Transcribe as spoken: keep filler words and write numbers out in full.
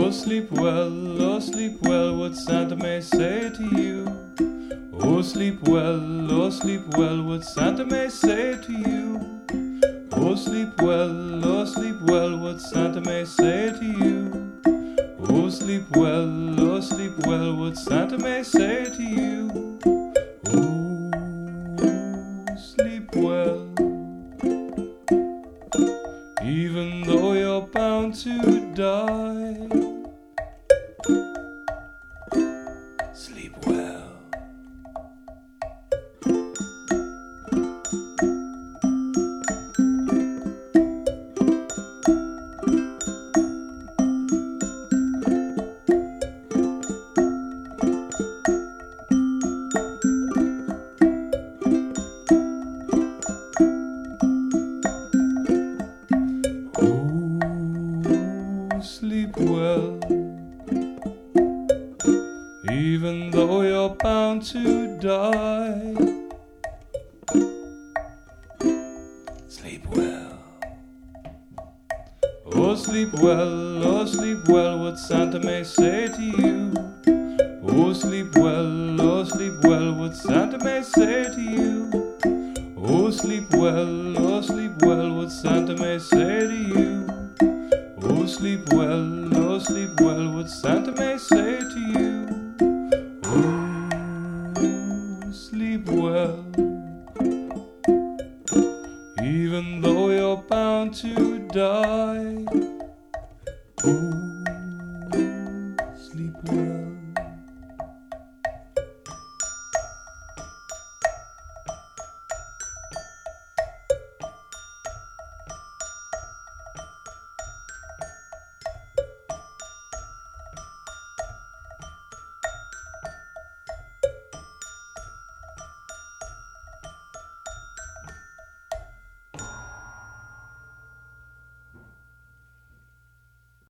Oh, sleep well, oh, sleep well, what Santa may say to you. Oh, sleep well, oh, sleep well, what Santa may say to you. Oh, sleep well, oh, sleep well, what Santa may say to you. Oh, sleep well, oh, sleep well, what Santa may say to you. Oh, sleep well, even though you're bound to die. Sleep well. Sleep well, even though you're bound to die. Sleep well. Oh, sleep well, oh, sleep well, what Santa may say to you. Oh, sleep well, oh, sleep well, what Santa may say to you. Oh, sleep well, oh, sleep well, what Santa may say to you. Oh, sleep well, oh, sleep well, what Santa may say to you. Oh, sleep well, even though you're bound to die.